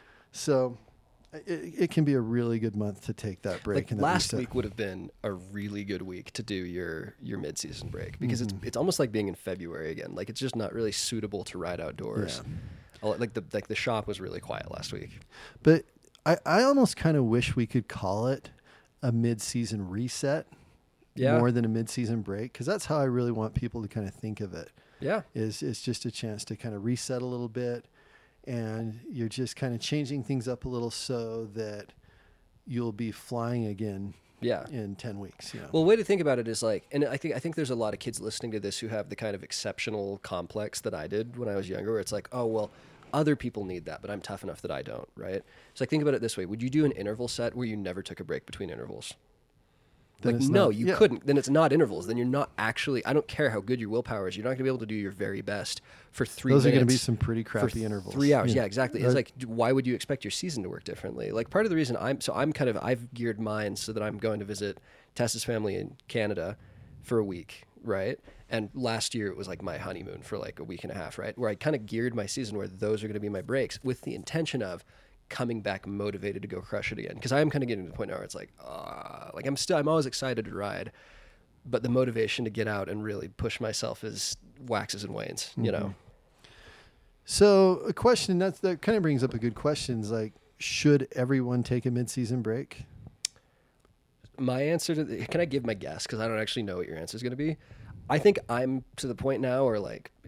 S2: so it, it can be a really good month to take that break.
S1: Like
S2: and that
S1: last
S2: reset.
S1: week would have been a really good week to do your your mid-season break because
S2: Mhm.
S1: it's it's almost like being in February again. Like it's just not really suitable to ride outdoors. A lot- Like the like the shop was really quiet last week.
S2: But I, I almost kind of wish we could call it a mid-season reset
S1: Yeah.
S2: more than a mid-season break, because that's how I really want people to kind of think of it.
S1: Yeah.
S2: Is it's just a chance to kind of reset a little bit, and you're just kind of changing things up a little so that you'll be flying again
S1: Yeah.
S2: in ten weeks. You know?
S1: Well, way to think about it is like, and I think I think there's a lot of kids listening to this who have the kind of exceptional complex that I did when I was younger, where it's like, oh well, other people need that, but I'm tough enough that I don't, right? So like, think about it this way: would you do an interval set where you never took a break between intervals?
S2: Then
S1: Like,
S2: it's
S1: no,
S2: not-
S1: you
S2: yeah.
S1: couldn't. Then it's not intervals. Then you're not actually. I don't care how good your willpower is. You're not going to be able to do your very best for three.
S2: Those are
S1: minutes
S2: going to be some pretty
S1: for
S2: crappy intervals.
S1: Three hours. Yeah, exactly. It's
S2: Uh,
S1: like, d- why would you expect your season to work differently? Like, part of the reason I'm so I'm kind of I've geared mine so that I'm going to visit Tessa's family in Canada for a week, right? And last year it was like my honeymoon for like a week and a half, right? Where I kind of geared my season where those are going to be my breaks with the intention of coming back motivated to go crush it again. Because I am kind of getting to the point now where it's like, uh, like I'm still, I'm always excited to ride, but the motivation to get out and really push myself is waxes and wanes, you know?
S2: So a question that's, that kind of brings up a good question is like, should everyone take a mid-season break?
S1: My answer to the, can I give my guess? Because I don't actually know what your answer is going to be. I think I'm to the point now where like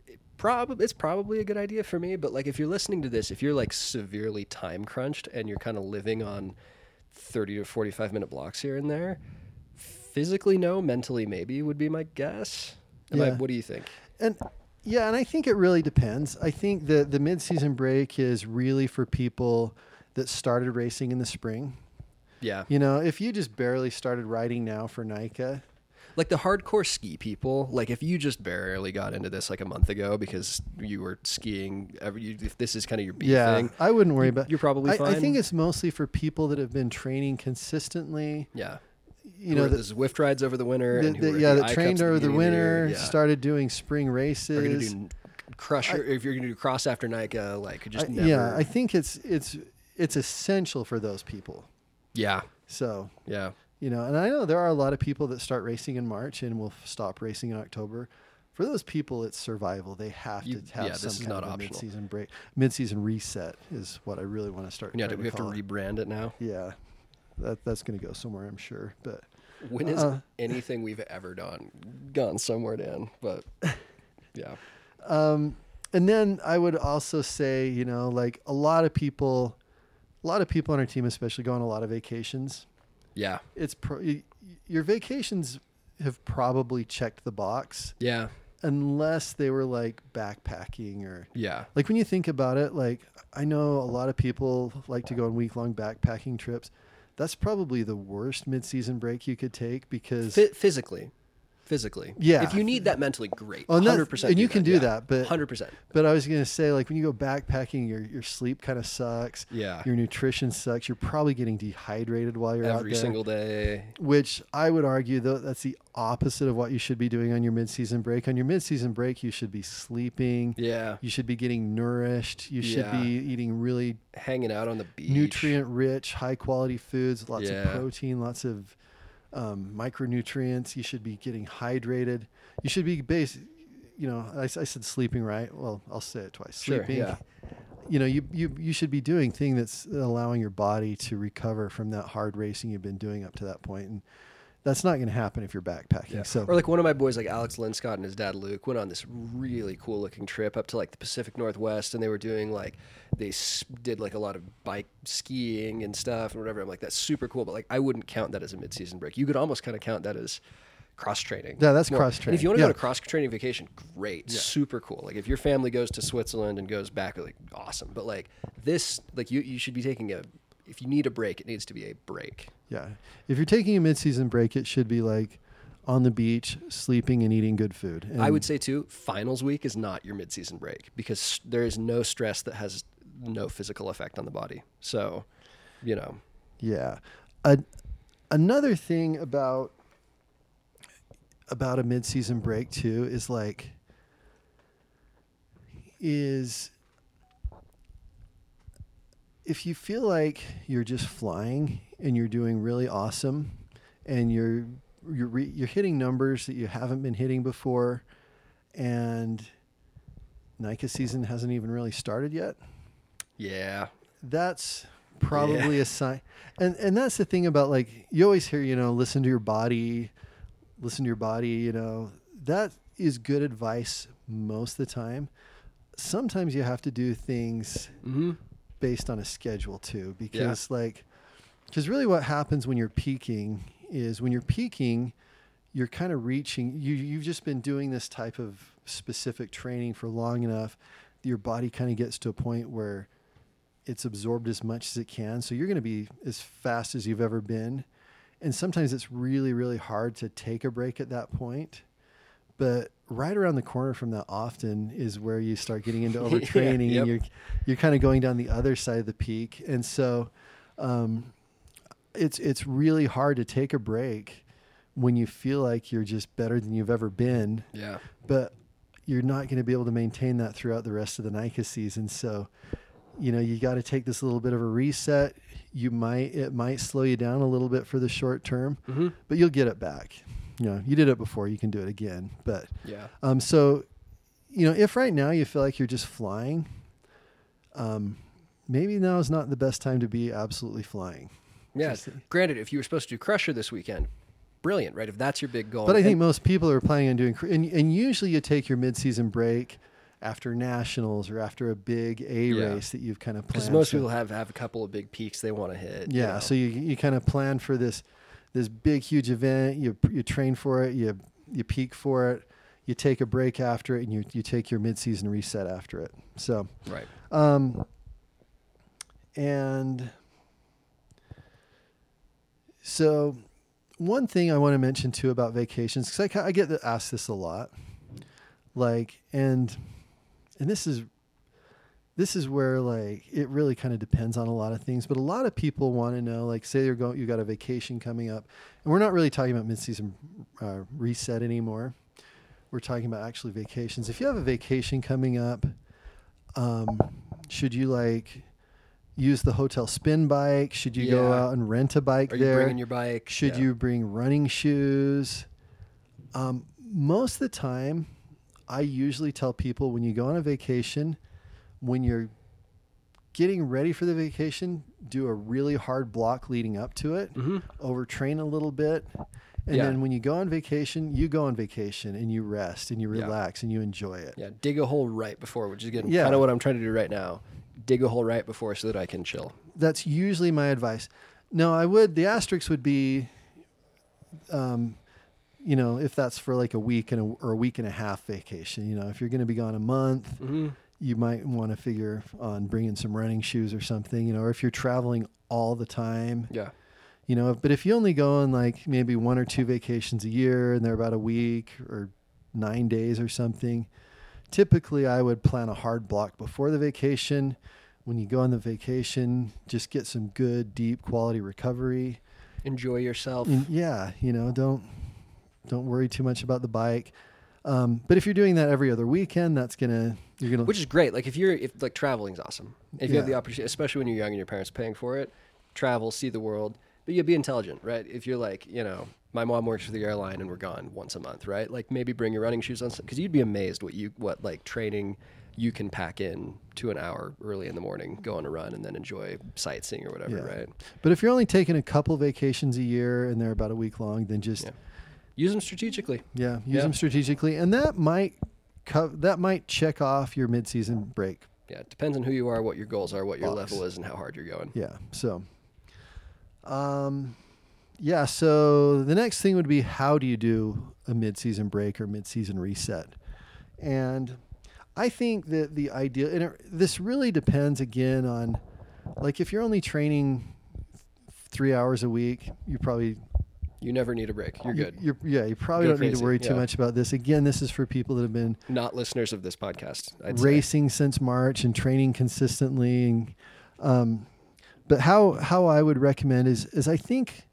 S1: probably it's probably a good idea for me. But like, if you're listening to this, if you're like severely time crunched and you're kind of living on thirty to forty-five minute blocks here and there, physically no, mentally maybe would be my guess. Am I,
S2: Yeah.
S1: what do you think?
S2: And yeah, and I think it really depends. I think the the mid-season break is really for people that started racing in the spring.
S1: Yeah.
S2: You know, if you just barely started riding now for NICA,
S1: Like the hardcore ski people, like if you just barely got into this like a month ago because you were skiing, every, you, if this is kind of your beat
S2: yeah,
S1: thing,
S2: I wouldn't worry about.
S1: you're probably
S2: I,
S1: fine.
S2: I think it's mostly for people that have been training consistently.
S1: yeah.
S2: You know,
S1: the
S2: that,
S1: Zwift rides over the winter,
S2: that-
S1: and who
S2: that-
S1: were at
S2: yeah,
S1: the
S2: that
S1: I
S2: trained
S1: Cups at
S2: over the
S1: beginning of year,
S2: winter,
S1: yeah.
S2: started doing spring races.
S1: Are gonna do crusher if you're gonna do cross after NICA, like just
S2: I-
S1: never.
S2: Yeah, I think it's it's it's essential for those people.
S1: yeah,
S2: So
S1: yeah,
S2: you know, and I know there are a lot of people that start racing in March and will f- stop racing in October. For those people, it's survival. They have
S1: You-
S2: to have
S1: yeah, this
S2: some
S1: is
S2: kind
S1: not
S2: of a
S1: optional.
S2: mid-season break. Mid-season reset is what I really want to start.
S1: yeah.
S2: trying
S1: Do we have to
S2: call it.
S1: rebrand it now?
S2: Yeah, that that's going to go somewhere, I'm sure. But
S1: When has
S2: Uh,
S1: anything we've ever done gone somewhere, Dan? But yeah,
S2: Um, and then I would also say, you know, like a lot of people, a lot of people on our team, especially, go on a lot of vacations.
S1: yeah,
S2: It's pro- y- your vacations have probably checked the box,
S1: yeah,
S2: unless they were like backpacking or
S1: yeah,
S2: like when you think about it. Like I know a lot of people like to go on week long backpacking trips. That's probably the worst mid-season break you could take because
S1: F- physically, physically.
S2: Yeah.
S1: If you need that mentally, great.
S2: Oh, and that-
S1: Hundred percent.
S2: and you can do that, but-
S1: hundred percent.
S2: But I was going to say, like, when you go backpacking, your your sleep kind of sucks.
S1: Yeah.
S2: Your nutrition sucks. You're probably getting dehydrated while you're out
S1: Every
S2: there.
S1: single day.
S2: Which I would argue, though, that's the opposite of what you should be doing on your mid-season break. On your mid-season break, you should be sleeping.
S1: Yeah.
S2: You should be getting nourished. You should
S1: Yeah.
S2: be eating really
S1: Hanging out on the beach.
S2: nutrient-rich, high-quality foods, lots
S1: Yeah.
S2: of protein, lots of um, micronutrients. You should be getting hydrated. You should be base. You know, I, s- I said sleeping, right? Well, I'll say it twice.
S1: Sure,
S2: Sleeping.
S1: yeah.
S2: You know, you, you you should be doing thing that's allowing your body to recover from that hard racing you've been doing up to that point, and that's not going to happen if you're backpacking.
S1: Yeah.
S2: So,
S1: Or like one of my boys, like Alex Linscott and his dad Luke, went on this really cool looking trip up to like the Pacific Northwest, and they were doing like they s- did like a lot of bike skiing and stuff and whatever. I'm like, that's super cool, but like I wouldn't count that as a mid season break. You could almost kind of count that as cross training.
S2: Yeah, that's
S1: more.
S2: cross-training.
S1: And if you want to
S2: Yeah.
S1: go to cross training vacation, great, super cool. Like if your family goes to Switzerland and goes back, like awesome. But like this, like you you should be taking a. If you need a break, it needs to be a break.
S2: yeah, if you're taking a mid-season break, it should be like on the beach, sleeping and eating good food. And
S1: I would say too, finals week is not your mid-season break because there is no stress that has no physical effect on the body. So, you know,
S2: Yeah. A, another thing about about a mid-season break too is like is if you feel like you're just flying and you're doing really awesome and you're you're re, you're hitting numbers that you haven't been hitting before and NICA season hasn't even really started yet,
S1: yeah,
S2: that's probably a sign. And and that's the thing about, like, you always hear, you know, listen to your body, listen to your body, you know, that is good advice most of the time. Sometimes you have to do things
S1: mm-hmm.
S2: based on a schedule too, because like, because really what happens when you're peaking is when you're peaking, you're kind of reaching, you, you've just been doing this type of specific training for long enough that your body kind of gets to a point where it's absorbed as much as it can. So you're going to be as fast as you've ever been. And sometimes it's really, really hard to take a break at that point. But right around the corner from that often is where you start getting into overtraining
S1: Yeah, yep.
S2: and you're, you're kind of going down the other side of the peak. And so um, it's, it's really hard to take a break when you feel like you're just better than you've ever been,
S1: Yeah.
S2: but you're not going to be able to maintain that throughout the rest of the NICA season. So, you know, you got to take this little bit of a reset. You might, it might slow you down a little bit for the short term,
S1: Mm-hmm.
S2: but you'll get it back. You know, you did it before, you can do it again. But,
S1: Yeah.
S2: um, so, you know, if right now you feel like you're just flying, um, maybe now is not the best time to be absolutely flying.
S1: Yeah.
S2: Just-
S1: Granted, if you were supposed to do Crusher this weekend, brilliant, right? If that's your big goal.
S2: But I think
S1: And-
S2: most people are planning on doing, cr- and, and usually you take your mid-season break after nationals or after a big A
S1: Yeah.
S2: race that you've kind of planned.
S1: Because most
S2: So-
S1: people have, have a couple of big peaks they want to hit. you
S2: yeah,
S1: know.
S2: so you you kind of plan for this this big huge event. You you train for it. You you peak for it. You take a break after it, and you you take your mid-season reset after it. So,
S1: Right.
S2: um, and so one thing I want to mention too about vacations, because I, ca- I get asked this a lot, like, and and this is this is where like it really kind of depends on a lot of things, but a lot of people want to know, like, say you're going, you got a vacation coming up, and we're not really talking about mid-season uh, reset anymore. We're talking about actually vacations. If you have a vacation coming up, um, should you like use the hotel spin bike? Should you go
S1: Yeah.
S2: out and rent a bike
S1: Are you
S2: there?
S1: bringing your bike?
S2: Should
S1: Yeah.
S2: you bring running shoes? Um, most of the time, I usually tell people when you go on a vacation, when you're getting ready for the vacation, do a really hard block leading up to it,
S1: Mhm.
S2: overtrain a little bit. And
S1: Yeah.
S2: then when you go on vacation, you go on vacation and you rest and you
S1: Yeah.
S2: relax and you enjoy it.
S1: Yeah, dig a hole right before, which is again
S2: Yeah.
S1: kind of what I'm trying to do right now. Dig a hole right before so that I can chill.
S2: That's usually my advice. No, I would, the asterisk would be, um, you know, if that's for like a week and a, or a week and a half vacation, you know, if you're going to be gone a month,
S1: Mm-hmm.
S2: you might want to figure on bringing some running shoes or something, you know, or if you're traveling all the time,
S1: Yeah.
S2: you know, but if you only go on like maybe one or two vacations a year and they're about a week or nine days or something, typically I would plan a hard block before the vacation. When you go on the vacation, just get some good, deep quality recovery.
S1: Enjoy yourself.
S2: And yeah, you know, don't don't worry too much about the bike. Um, but if you're doing that every other weekend, that's gonna you're gonna
S1: Which is great. Like if you're if like traveling's awesome. If you have
S2: Yeah.
S1: the opportunity, especially when you're young and your parents are paying for it, travel, see the world. But you be intelligent, right? If you're like, you know, my mom works for the airline and we're gone once a month, right? Like maybe bring your running shoes on because you'd be amazed what you what like training you can pack in to an hour early in the morning, go on a run, and then enjoy sightseeing or whatever,
S2: Yeah.
S1: right?
S2: But if you're only taking a couple vacations a year and they're about a week long, then just
S1: Yeah. Use them strategically.
S2: Yeah, use
S1: Yeah.
S2: them strategically, and that might co- that might check off your mid-season break.
S1: Yeah, it depends on who you are, what your goals are, what your
S2: Box.
S1: level is, and how hard you're going.
S2: Yeah. So, um, yeah. So the next thing would be, how do you do a mid-season break or mid-season reset? And I think that the ideal, and it, this really depends again on, like, if you're only training three hours a week, you probably
S1: You never need a break. You're
S2: you-
S1: good.
S2: You're, yeah, you probably
S1: Go
S2: don't need
S1: crazy,
S2: to worry too
S1: yeah.
S2: much about this. Again, this is for people that have been
S1: Not listeners of this podcast. I'd say.
S2: racing since March and training consistently. And, um, but how how I would recommend is is I think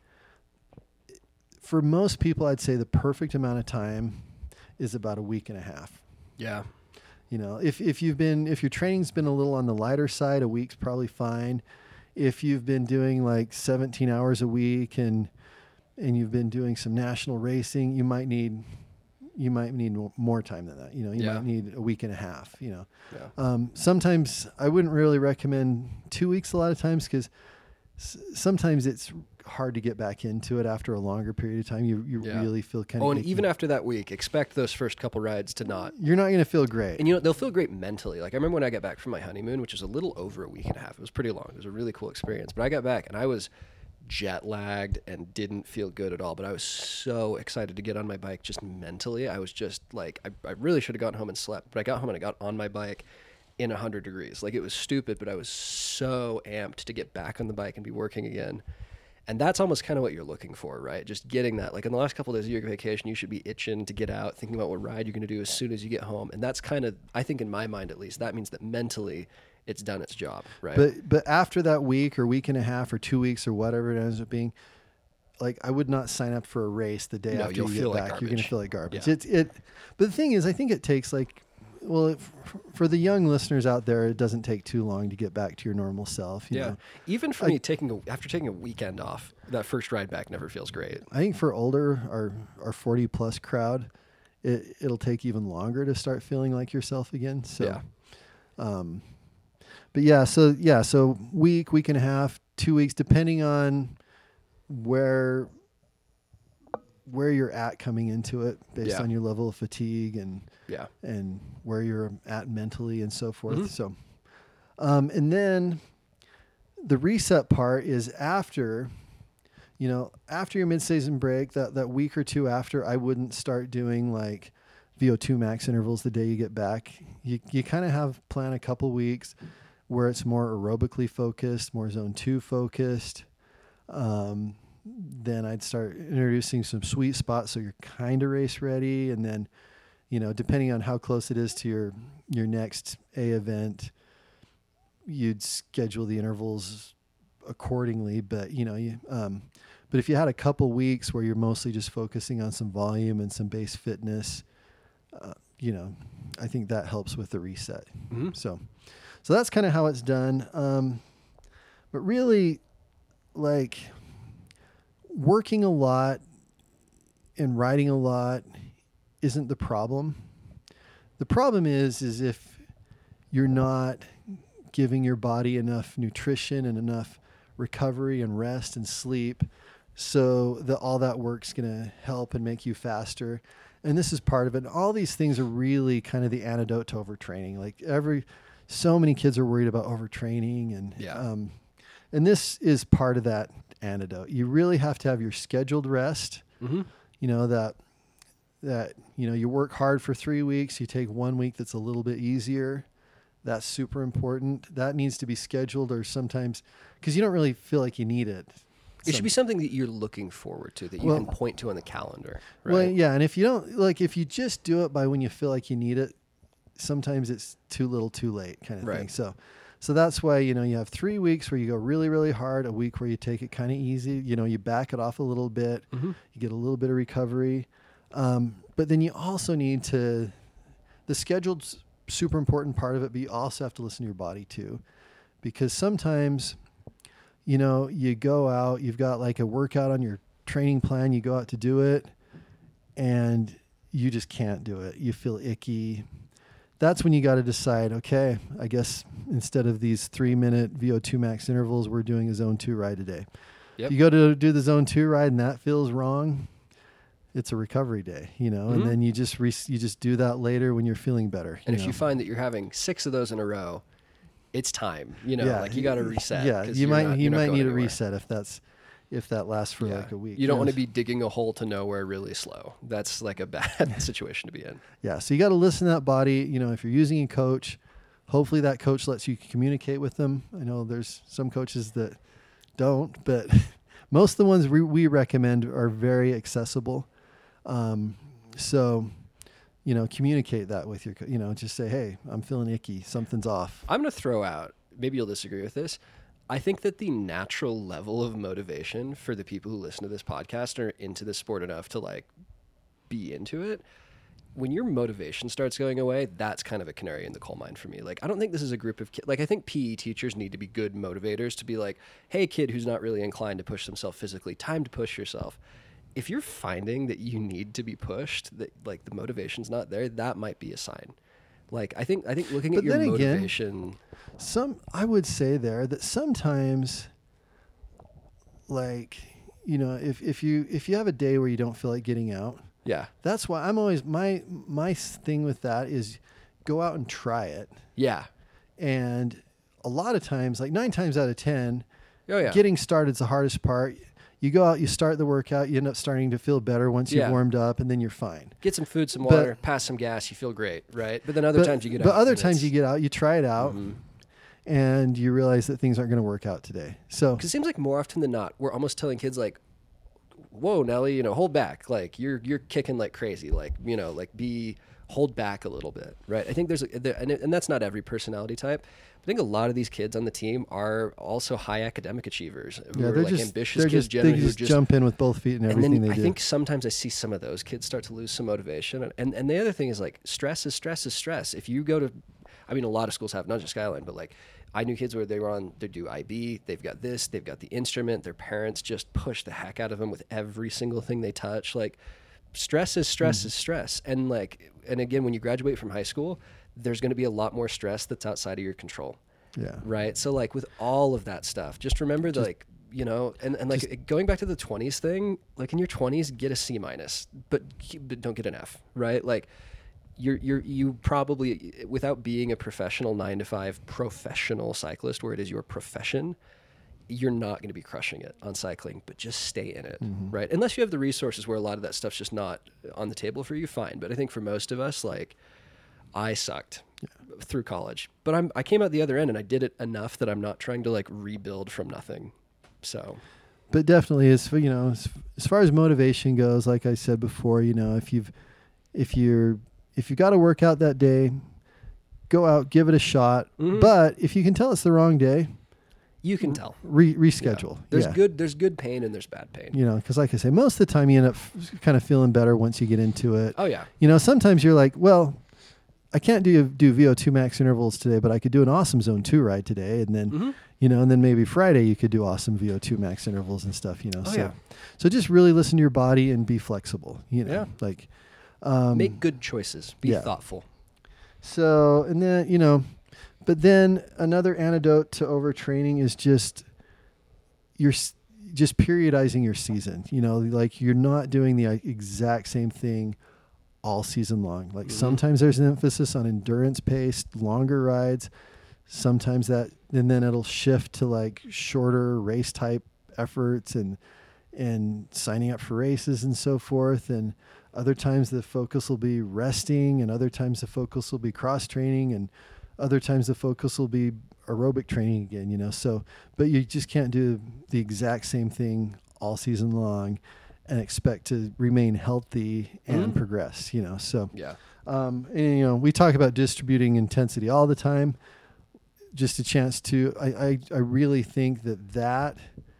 S2: for most people, I'd say the perfect amount of time is about a week and a half.
S1: Yeah.
S2: You know, if if you've been if your training's been a little on the lighter side, a week's probably fine. If you've been doing like seventeen hours a week and and you've been doing some national racing, you might need you might need mo- more time than that. You know, you
S1: Yeah.
S2: might need a week and a half. You know,
S1: Yeah.
S2: um, sometimes I wouldn't really recommend two weeks a lot of times because s- sometimes it's hard to get back into it after a longer period of time. You you
S1: Yeah.
S2: really feel kind of
S1: Oh, and even after that week, expect those first couple rides to not.
S2: you're not going to feel great.
S1: And you know, they'll feel great mentally. Like I remember when I got back from my honeymoon, which was a little over a week and a half. It was pretty long. It was a really cool experience. But I got back and I was jet lagged and didn't feel good at all. But I was so excited to get on my bike just mentally. I was just like, I, I really should have gotten home and slept. But I got home and I got on my bike in one hundred degrees. Like it was stupid, but I was so amped to get back on the bike and be working again. And that's almost kind of what you're looking for, right? Just getting that. Like in the last couple of days of your vacation, you should be itching to get out, thinking about what ride you're going to do as soon as you get home. And that's kind of, I think in my mind at least, that means that mentally it's done its job, right?
S2: But but after that week or week and a half or two weeks or whatever it ends up being, like I would not sign up for a race the day
S1: No,
S2: after
S1: you'll
S2: you
S1: feel
S2: get
S1: like
S2: back. You're going to
S1: garbage.
S2: feel like garbage.
S1: Yeah.
S2: It's it. But the thing is, I think it takes like, well, it, for the young listeners out there, it doesn't take too long to get back to your normal self. You
S1: yeah.
S2: know?
S1: Even for
S2: I-
S1: me, taking a, after taking a weekend off, that first ride back never feels great.
S2: I think for older, our our forty plus crowd, it it'll take even longer to start feeling like yourself again. So,
S1: Yeah.
S2: um, but yeah, so yeah, so week, week and a half, two weeks, depending on where where you're at coming into it based
S1: Yeah.
S2: on your level of fatigue and
S1: Yeah.
S2: and where you're at mentally and so forth.
S1: Mhm.
S2: So, um, and then the reset part is after, you know, after your mid-season break, that, that week or two after, I wouldn't start doing like V O two max intervals the day you get back. You, you kind of have plan a couple weeks where it's more aerobically focused, more zone two focused. Um, then I'd start introducing some sweet spots so you're kind of race ready. And then, you know, depending on how close it is to your, your next A event, you'd schedule the intervals accordingly. But, you know, you, um, but if you had a couple weeks where you're mostly just focusing on some volume and some base fitness, uh, you know, I think that helps with the reset.
S1: Mm-hmm.
S2: So, so that's kind of how it's done. Um, but really, like, working a lot and riding a lot isn't the problem. The problem is, is if you're not giving your body enough nutrition and enough recovery and rest and sleep, so that all that work's going to help and make you faster. And this is part of it. All these things are really kind of the antidote to overtraining. Like every, so many kids are worried about overtraining, and
S1: Yeah.
S2: um, and this is part of that antidote. You really have to have your scheduled rest.
S1: Mm-hmm.
S2: You know, that that you know you work hard for three weeks. You take one week that's a little bit easier. That's super important. That needs to be scheduled, or sometimes because you don't really feel like you need it.
S1: It should be something that you're looking forward to, that you
S2: Well-
S1: can point to on the calendar. Right?
S2: Well, yeah, and if you don't like, if you just do it by when you feel like you need it, sometimes it's too little, too late, kind of
S1: Right.
S2: thing. So, so that's why you know you have three weeks where you go really, really hard, a week where you take it kind of easy. You know, you back it off a little bit,
S1: Mm-hmm.
S2: you get a little bit of recovery, um, but then you also need to. The scheduled's super important part of it, but you also have to listen to your body too, because sometimes, you know, you go out, you've got like a workout on your training plan, you go out to do it, and you just can't do it. You feel icky. That's when you got to decide, okay, I guess instead of these three minute V O two max intervals, we're doing a zone two ride today.
S1: Yep.
S2: If you go to do the zone two ride and that feels wrong, it's a recovery day, you know,
S1: Mhm.
S2: and then you just re- you just do that later when you're feeling better.
S1: And if
S2: know?
S1: you find that you're having six of those in a row, it's time. You know,
S2: Yeah,
S1: like you got to reset.
S2: Yeah,
S1: 'cause
S2: you
S1: you're
S2: might
S1: not-
S2: you
S1: you're not
S2: might
S1: going
S2: need a
S1: anywhere.
S2: reset if that's if that lasts for
S1: Yeah.
S2: like a week.
S1: You don't want to
S2: Yes.
S1: be digging a hole to nowhere really slow. That's like a bad situation to be in.
S2: Yeah, so you got to listen to that body. You know, if you're using a coach, hopefully that coach lets you communicate with them. I know there's some coaches that don't, but most of the ones we, we recommend are very accessible. Um, so, you know, communicate that with your, co- you know, just say, hey, I'm feeling icky. Something's off.
S1: I'm going to throw out, maybe you'll disagree with this. I think that the natural level of motivation for the people who listen to this podcast are into the sport enough to like be into it. When your motivation starts going away, that's kind of a canary in the coal mine for me. Like, I don't think this is a group of kids. Like, I think P E teachers need to be good motivators to be like, hey, kid who's not really inclined to push themselves physically, time to push yourself. If you're finding that you need to be pushed, that like the motivation's not there, that might be a sign. Like, I think, I think looking
S2: But
S1: at your
S2: then again,
S1: motivation.
S2: Some, I would say there that sometimes, like, you know, if, if you, if you have a day where you don't feel like getting out,
S1: Yeah.
S2: that's why I'm always, my, my thing with that is go out and try it.
S1: Yeah.
S2: And a lot of times, like nine times out of ten,
S1: Oh, yeah.
S2: getting started is the hardest part. You go out, you start the workout, you end up starting to feel better once you've
S1: Yeah.
S2: warmed up, and then you're fine.
S1: Get some food, some
S2: But-
S1: water, pass some gas, you feel great, right? But then other
S2: but,
S1: times you get
S2: but
S1: out.
S2: other
S1: and
S2: times
S1: it's-
S2: you get out, you try it out,
S1: Mhm.
S2: and you realize that things aren't going to work out today. So
S1: Because it seems like more often than not, we're almost telling kids like, "Whoa, Nelly, you know, hold back. Like you're you're kicking like crazy. Like you know, like be hold back a little bit, right?" I think there's a, there, and it- and that's not every personality type. I think a lot of these kids on the team are also high academic achievers. Who
S2: yeah,
S1: are
S2: they're
S1: like
S2: just
S1: ambitious
S2: they're
S1: kids
S2: just they
S1: generally who
S2: just,
S1: just
S2: jump in with both feet in
S1: and
S2: everything
S1: then
S2: they
S1: I
S2: do.
S1: think sometimes I see some of those kids start to lose some motivation. And, and, and the other thing is like stress is stress is stress. If you go to, I mean, a lot of schools have, not just Skyline, but like I knew kids where they were on, they do I B, they've got this, they've got the instrument, their parents just push the heck out of them with every single thing they touch. Like stress is stress
S2: Mm.
S1: is stress. And like, and again, when you graduate from high school, there's going to be a lot more stress that's outside of your control.
S2: yeah.
S1: Right. So like with all of that stuff, just remember that
S2: Just
S1: like you know, and, and like Just, going back to the twenties thing, like in your twenties, get a C minus, but, but don't get an F, right? Like you're, you're, you probably, without being a professional nine to five professional cyclist where it is your profession, you're not going to be crushing it on cycling, but just stay in it, mm-hmm. right? Unless you have the resources where a lot of that stuff's just not on the table for you, fine. But I think for most of us, like I sucked yeah. through college, but I'm, I came out the other end and I did it enough that I'm not trying to like rebuild from nothing. So,
S2: but definitely as you know, as, as far as motivation goes, like I said before, you know, if you've, if you're, if you got to work out that day, go out, give it a shot. Mm-hmm. But if you can tell it's the wrong day,
S1: you can tell.
S2: Re- reschedule.
S1: Yeah. There's
S2: yeah.
S1: good. There's good pain and there's bad pain.
S2: You know, because like I say, most of the time you end up f- kind of feeling better once you get into it.
S1: Oh yeah.
S2: You know, sometimes you're like, well, I can't do do V O two max intervals today, but I could do an awesome zone two ride today, and then mm-hmm. you know, and then maybe Friday you could do awesome V O two max intervals and stuff. You know,
S1: oh,
S2: so
S1: yeah.
S2: so just really listen to your body and be flexible. You know,
S1: yeah.
S2: like um,
S1: make good choices. Be
S2: yeah.
S1: thoughtful.
S2: So and then you know, but then another antidote to overtraining is just you're just periodizing your season. You know, like you're not doing the exact same thing all season long. Like mm-hmm. sometimes there's an emphasis on endurance paced, longer rides. Sometimes that, and then it'll shift to like shorter race type efforts and, and signing up for races and so forth. And other times the focus will be resting, and other times the focus will be cross training, and other times the focus will be aerobic training again, you know, so, but you just can't do the exact same thing all season long and expect to remain healthy and mm-hmm. progress, you know, so,
S1: yeah.
S2: Um, and, you know, we talk about distributing intensity all the time, just a chance to, I, I, I really think that that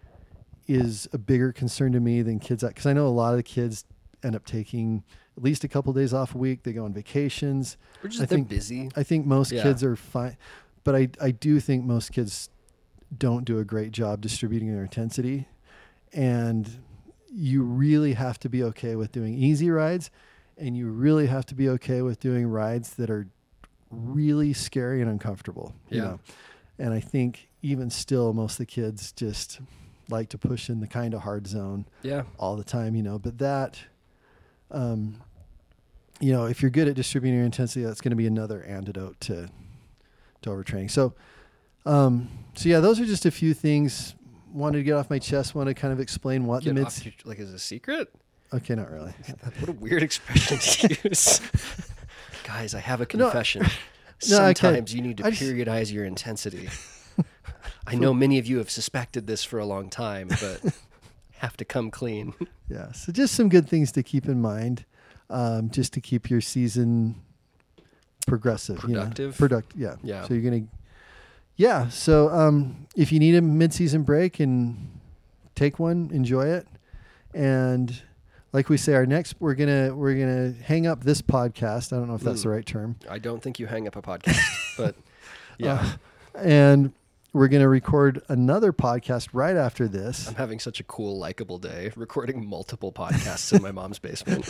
S2: is a bigger concern to me than kids, because I know a lot of the kids end up taking at least a couple of days off a week. They go on vacations.
S1: Or just
S2: I
S1: they're
S2: think,
S1: busy.
S2: I think most
S1: yeah.
S2: kids are fine. But I, I do think most kids don't do a great job distributing their intensity. And you really have to be okay with doing easy rides. And you really have to be okay with doing rides that are really scary and uncomfortable.
S1: Yeah.
S2: You know? And I think even still, most of the kids just like to push in the kind of hard zone
S1: yeah.
S2: all the time, you know. But that, um, you know, if you're good at distributing your intensity, that's going to be another antidote to to overtraining. So, um, so yeah, those are just a few things. Wanted to get off my chest. Want to kind of explain what
S1: get
S2: the
S1: mids your, like is a secret.
S2: Okay, not really.
S1: What a weird expression to use. Guys, I have a confession.
S2: No,
S1: Sometimes
S2: no,
S1: you need to
S2: I just,
S1: periodize your intensity. I know many of you have suspected this for a long time, but have to come clean.
S2: Yeah. So just some good things to keep in mind, um, just to keep your season progressive,
S1: productive,
S2: you know? Product, yeah,
S1: yeah.
S2: So you're gonna, yeah. So um, if you need a mid-season break, and take one, enjoy it, and like we say, our next we're gonna we're gonna hang up this podcast. I don't know if that's mm. the right term.
S1: I don't think you hang up a podcast, but yeah,
S2: uh, and we're gonna record another podcast right after this.
S1: I'm having such a cool, likable day, recording multiple podcasts in my mom's basement.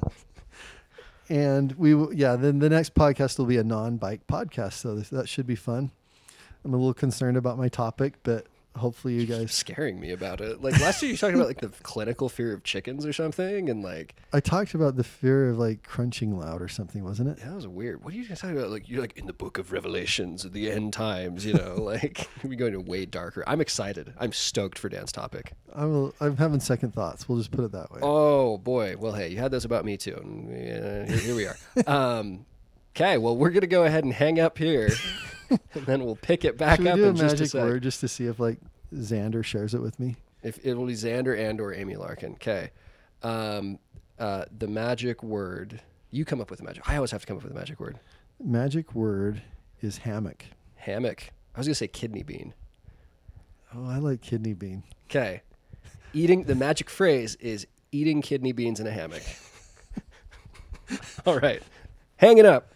S2: And we, will, yeah, then the next podcast will be a non-bike podcast. So this, that should be fun. I'm a little concerned about my topic, but hopefully you guys
S1: scaring me about it. Like last year you talked about like the clinical fear of chickens or something. And like,
S2: I talked about the fear of like crunching loud or something, wasn't it?
S1: Yeah, that was weird. What are you guys talking about? Like you're like in the book of Revelations, the end times, you know, like we're going to way darker. I'm excited. I'm stoked for Dan's topic.
S2: I'm, a, I'm having second thoughts. We'll just put it that way.
S1: Oh boy. Well, hey, you had those about me too. And uh, here, here we are. Um, okay. Well, we're going to go ahead and hang up here and then we'll pick it back
S2: Should
S1: up
S2: we do
S1: in
S2: a
S1: just
S2: magic
S1: a sec.
S2: word just to see if like Xander shares it with me?
S1: If it will be Xander and or Amy Larkin. Okay. Um, uh, the magic word. You come up with a magic. I always have to come up with a magic word.
S2: Magic word is hammock.
S1: Hammock. I was going to say kidney bean.
S2: Oh, I like kidney bean.
S1: Okay. Eating, the magic phrase is eating kidney beans in a hammock. All right. Hang it up.